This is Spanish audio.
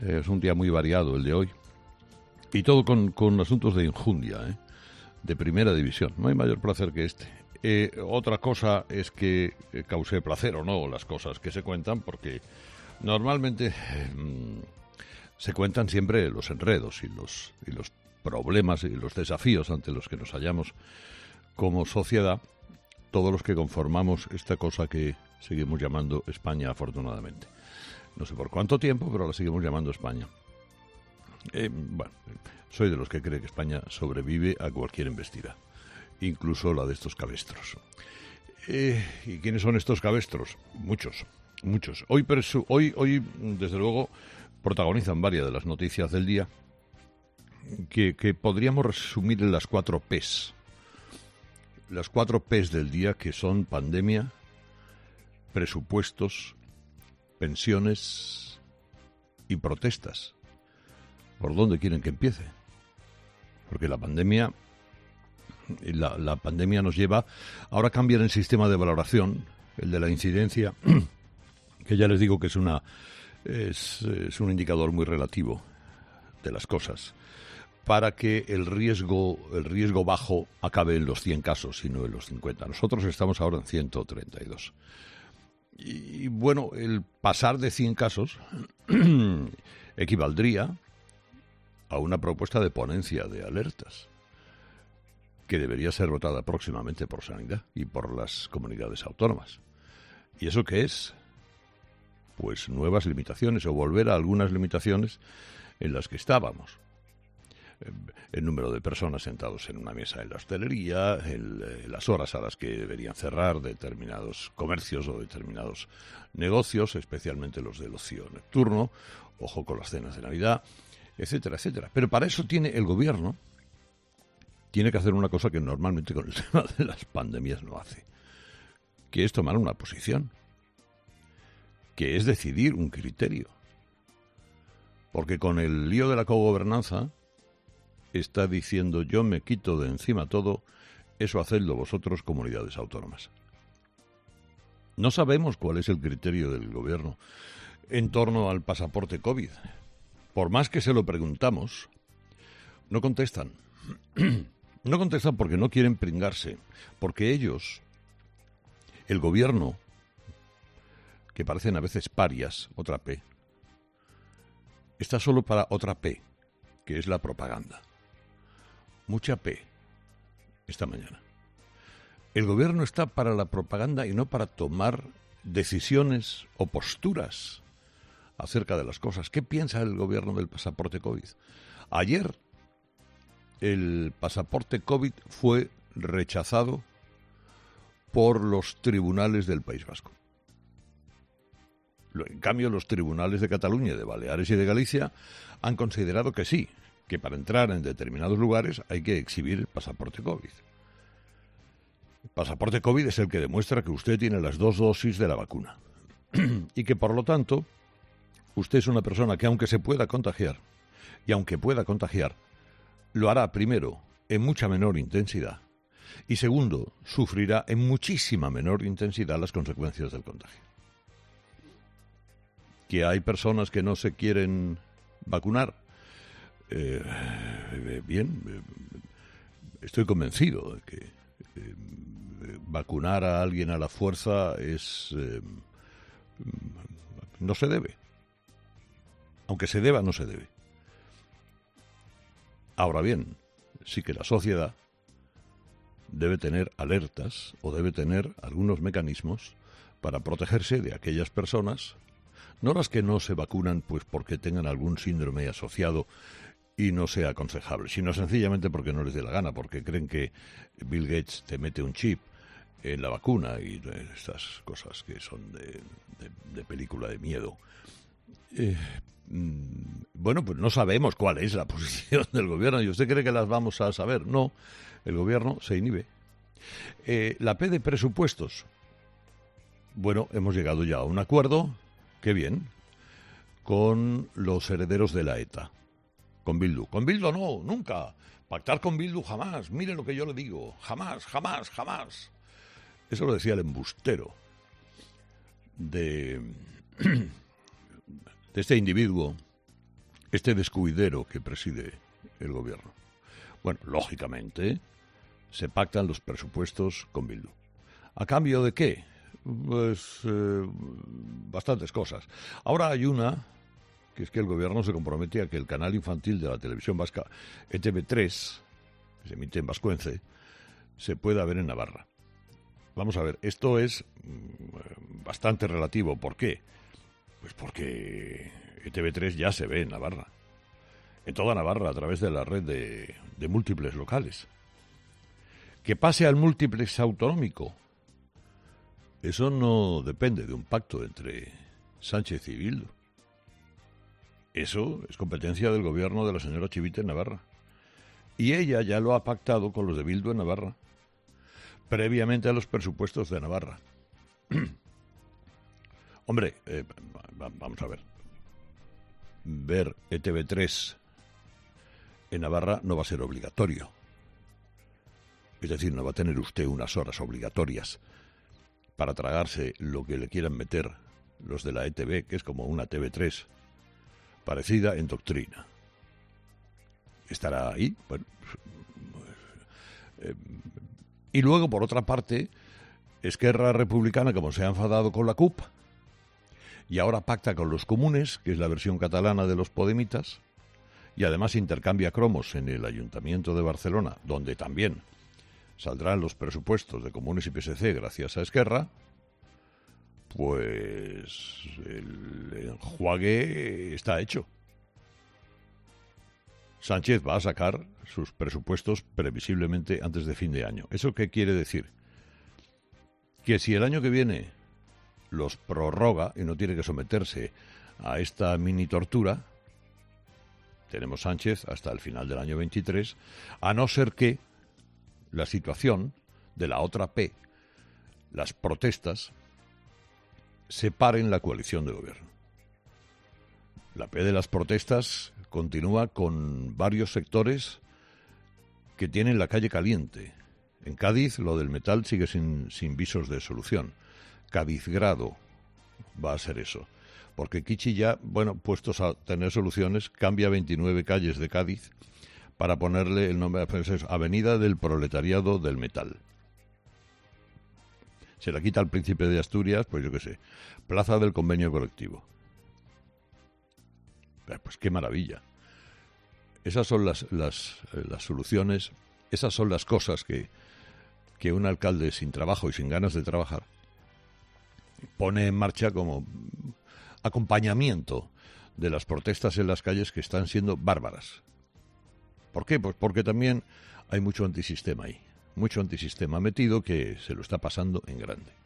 Es un día muy variado el de hoy. Y todo con asuntos de enjundia, de primera división. No hay mayor placer que este. Otra cosa es que cause placer o no las cosas que se cuentan, porque normalmente se cuentan siempre los enredos y los problemas y los desafíos ante los que nos hallamos como sociedad, todos los que conformamos esta cosa que seguimos llamando España, afortunadamente. No sé por cuánto tiempo, pero la seguimos llamando España. Bueno, soy de los que cree que España sobrevive a cualquier embestida, incluso la de estos cabestros. ¿Y quiénes son estos cabestros? Muchos. Hoy, desde luego, protagonizan varias de las noticias del día que podríamos resumir en las 4 Ps. Las 4 Ps del día, que son pandemia, presupuestos, pensiones y protestas. ¿Por dónde quieren que empiece? Porque la pandemia nos lleva... Ahora cambian el sistema de valoración, el de la incidencia, que ya les digo que es un indicador muy relativo de las cosas, para que el riesgo bajo acabe en los 100 casos y no en los 50. Nosotros estamos ahora en 132. Y bueno, el pasar de 100 casos equivaldría a una propuesta de ponencia de alertas que debería ser votada próximamente por Sanidad y por las comunidades autónomas. ¿Y eso qué es? Pues nuevas limitaciones o volver a algunas limitaciones en las que estábamos. El número de personas sentados en una mesa en la hostelería, las horas a las que deberían cerrar determinados comercios o determinados negocios, especialmente los del ocio nocturno, ojo con las cenas de Navidad, etcétera, etcétera. Pero para eso el gobierno tiene que hacer una cosa que normalmente con el tema de las pandemias no hace, que es tomar una posición, que es decidir un criterio. Porque con el lío de la cogobernanza está diciendo: yo me quito de encima todo, eso hacedlo vosotros, comunidades autónomas. No sabemos cuál es el criterio del gobierno en torno al pasaporte COVID. Por más que se lo preguntamos, no contestan. No contestan porque no quieren pringarse, porque ellos, el gobierno, que parecen a veces parias, otra P, está solo para otra P, que es la propaganda. Mucha P esta mañana. El gobierno está para la propaganda y no para tomar decisiones o posturas acerca de las cosas. ¿Qué piensa el gobierno del pasaporte COVID? Ayer el pasaporte COVID fue rechazado por los tribunales del País Vasco. En cambio, los tribunales de Cataluña, de Baleares y de Galicia han considerado que sí, que para entrar en determinados lugares hay que exhibir el pasaporte COVID. El pasaporte COVID es el que demuestra que usted tiene las 2 dosis de la vacuna y que, por lo tanto, usted es una persona que, aunque se pueda contagiar, y aunque pueda contagiar, lo hará primero en mucha menor intensidad y segundo, sufrirá en muchísima menor intensidad las consecuencias del contagio. Que hay personas que no se quieren vacunar, bien, estoy convencido de que vacunar a alguien a la fuerza no se debe. Aunque se deba, no se debe. Ahora bien, sí que la sociedad debe tener alertas o debe tener algunos mecanismos para protegerse de aquellas personas, no las que no se vacunan pues porque tengan algún síndrome asociado y no sea aconsejable, sino sencillamente porque no les dé la gana, porque creen que Bill Gates te mete un chip en la vacuna y estas cosas que son de película de miedo. Bueno, pues no sabemos cuál es la posición del gobierno. ¿Y usted cree que las vamos a saber? No, el gobierno se inhibe. La P de presupuestos. Bueno, hemos llegado ya a un acuerdo, qué bien, con los herederos de la ETA, con Bildu. Con Bildu no, nunca. Pactar con Bildu jamás. Mire lo que yo le digo. Jamás, jamás, jamás. Eso lo decía el embustero de este individuo este descuidero que preside el gobierno? Bueno, lógicamente, se pactan los presupuestos con Bildu. ¿A cambio de qué? Pues bastantes cosas. Ahora hay una, que es que el gobierno se compromete a que el canal infantil de la televisión vasca, ETV3, que se emite en vascuence, se pueda ver en Navarra. Vamos a ver, esto es bastante relativo. ¿Por qué? Pues porque ETV3 ya se ve en Navarra. En toda Navarra, a través de la red de múltiples locales. Que pase al múltiplex autonómico. Eso no depende de un pacto entre Sánchez y Bildu. Eso es competencia del gobierno de la señora Chivite en Navarra. Y ella ya lo ha pactado con los de Bildu en Navarra, previamente a los presupuestos de Navarra. Hombre, vamos a ver. Ver ETV3 en Navarra no va a ser obligatorio. Es decir, no va a tener usted unas horas obligatorias para tragarse lo que le quieran meter los de la ETV, que es como una TV3, parecida en doctrina. Estará ahí. Bueno, y luego, por otra parte, Esquerra Republicana, como se ha enfadado con la CUP, y ahora pacta con los comunes, que es la versión catalana de los podemitas, y además intercambia cromos en el Ayuntamiento de Barcelona, donde también saldrán los presupuestos de comunes y PSC gracias a Esquerra, pues el enjuague está hecho. Sánchez va a sacar sus presupuestos previsiblemente antes de fin de año. ¿Eso qué quiere decir? Que si el año que viene los prorroga y no tiene que someterse a esta mini tortura, tenemos Sánchez hasta el final del año 23, a no ser que la situación de la otra P, las protestas, separen la coalición de gobierno. La P de las protestas continúa con varios sectores que tienen la calle caliente. En Cádiz lo del metal sigue sin visos de solución. Cadizgrado va a ser eso. Porque Kichi ya, bueno, puestos a tener soluciones, cambia 29 calles de Cádiz para ponerle el nombre, Avenida del Proletariado del Metal. Se la quita al Príncipe de Asturias, pues yo qué sé, Plaza del Convenio Colectivo. Pues qué maravilla. Esas son las soluciones, esas son las cosas que un alcalde sin trabajo y sin ganas de trabajar pone en marcha como acompañamiento de las protestas en las calles que están siendo bárbaras. ¿Por qué? Pues porque también hay mucho antisistema ahí, mucho antisistema metido que se lo está pasando en grande.